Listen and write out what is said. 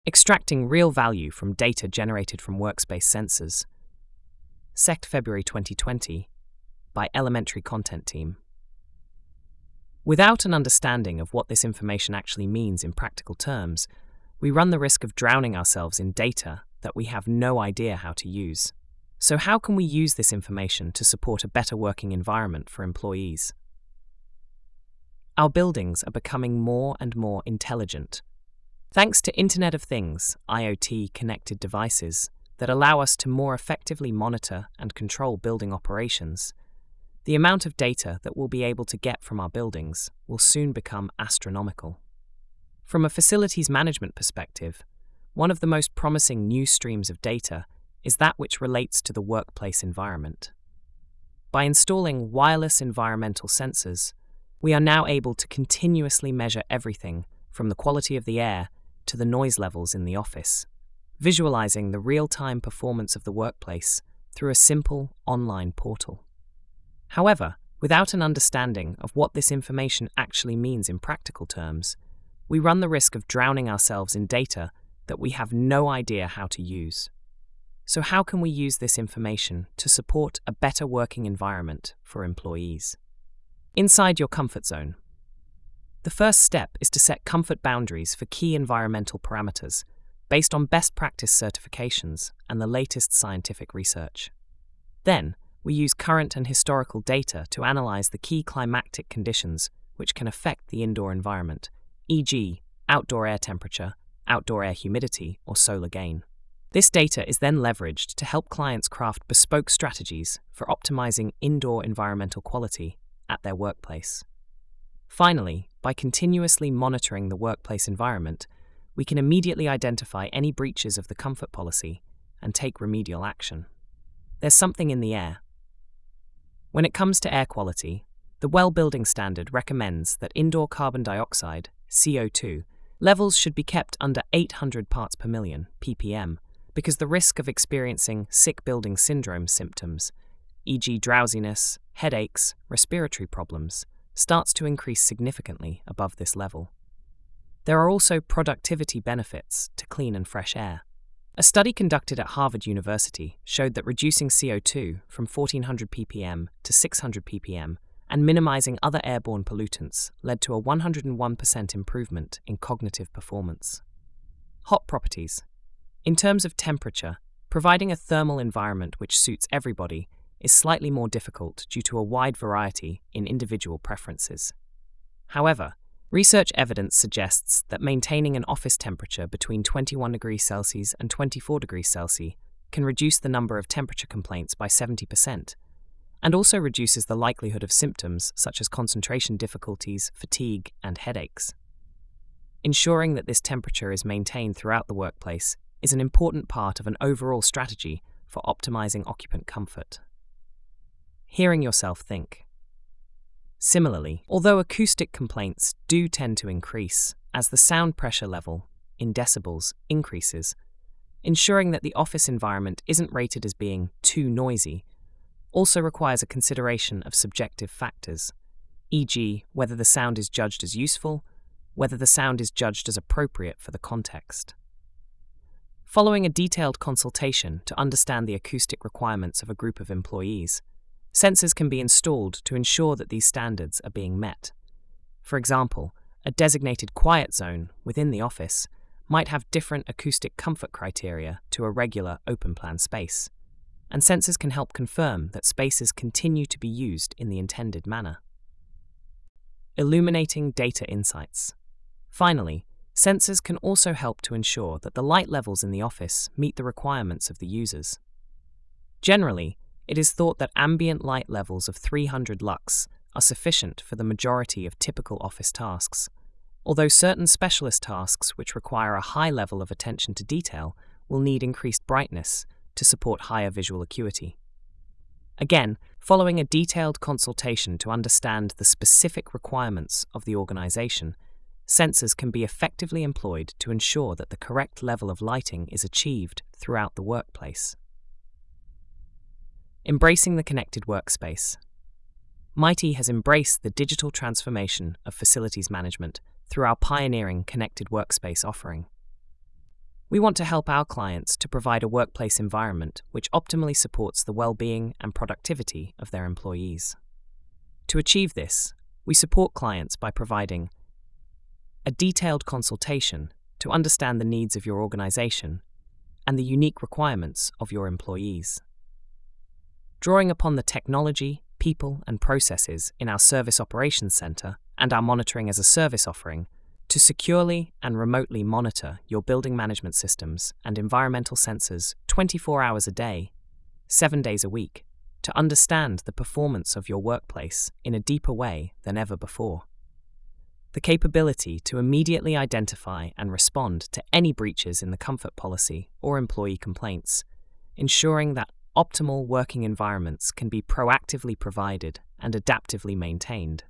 Extracting real value from data generated from workspace sensors. SECT February 2020 by Elementary Content Team. Without an understanding of what this information actually means in practical terms, we run the risk of drowning ourselves in data that we have no idea how to use. So how can we use this information to support a better working environment for employees? Our buildings are becoming more and more intelligent. Thanks to Internet of Things, IoT connected devices that allow us to more effectively monitor and control building operations, the amount of data that we'll be able to get from our buildings will soon become astronomical. From a facilities management perspective, one of the most promising new streams of data is that which relates to the workplace environment. By installing wireless environmental sensors, we are now able to continuously measure everything from the quality of the air to the noise levels in the office, visualizing the real-time performance of the workplace through a simple online portal. However, without an understanding of what this information actually means in practical terms, we run the risk of drowning ourselves in data that we have no idea how to use. So how can we use this information to support a better working environment for employees? Inside your comfort zone. The first step is to set comfort boundaries for key environmental parameters based on best practice certifications and the latest scientific research. Then, we use current and historical data to analyze the key climatic conditions which can affect the indoor environment, e.g., outdoor air temperature, outdoor air humidity, or solar gain. This data is then leveraged to help clients craft bespoke strategies for optimizing indoor environmental quality at their workplace. Finally, by continuously monitoring the workplace environment, we can immediately identify any breaches of the comfort policy and take remedial action. There's something in the air. When it comes to air quality, the WELL Building Standard recommends that indoor carbon dioxide, CO2, levels should be kept under 800 parts per million, ppm, because the risk of experiencing sick building syndrome symptoms, e.g. drowsiness, headaches, respiratory problems, starts to increase significantly above this level. There are also productivity benefits to clean and fresh air. A study conducted at Harvard University showed that reducing CO2 from 1400 ppm to 600 ppm and minimizing other airborne pollutants led to a 101% improvement in cognitive performance. Hot properties. In terms of temperature, providing a thermal environment which suits everybody is slightly more difficult due to a wide variety in individual preferences. However, research evidence suggests that maintaining an office temperature between 21 degrees Celsius and 24 degrees Celsius can reduce the number of temperature complaints by 70%, and also reduces the likelihood of symptoms such as concentration difficulties, fatigue, and headaches. Ensuring that this temperature is maintained throughout the workplace is an important part of an overall strategy for optimizing occupant comfort. Hearing yourself think. Similarly, although acoustic complaints do tend to increase as the sound pressure level, in decibels, increases, ensuring that the office environment isn't rated as being too noisy also requires a consideration of subjective factors, e.g., whether the sound is judged as useful, whether the sound is judged as appropriate for the context. Following a detailed consultation to understand the acoustic requirements of a group of employees, sensors can be installed to ensure that these standards are being met. For example, a designated quiet zone within the office might have different acoustic comfort criteria to a regular open-plan space, and sensors can help confirm that spaces continue to be used in the intended manner. Illuminating data insights. Finally, sensors can also help to ensure that the light levels in the office meet the requirements of the users. Generally, it is thought that ambient light levels of 300 lux are sufficient for the majority of typical office tasks, although certain specialist tasks which require a high level of attention to detail will need increased brightness to support higher visual acuity. Again, following a detailed consultation to understand the specific requirements of the organization, sensors can be effectively employed to ensure that the correct level of lighting is achieved throughout the workplace. Embracing the connected workspace. Mitie has embraced the digital transformation of facilities management through our pioneering connected workspace offering. We want to help our clients to provide a workplace environment which optimally supports the well-being and productivity of their employees. To achieve this, we support clients by providing a detailed consultation to understand the needs of your organization and the unique requirements of your employees. Drawing upon the technology, people, and processes in our Service Operations Center and our Monitoring as a Service offering to securely and remotely monitor your building management systems and environmental sensors 24 hours a day, 7 days a week, to understand the performance of your workplace in a deeper way than ever before. The capability to immediately identify and respond to any breaches in the comfort policy or employee complaints, ensuring that optimal working environments can be proactively provided and adaptively maintained.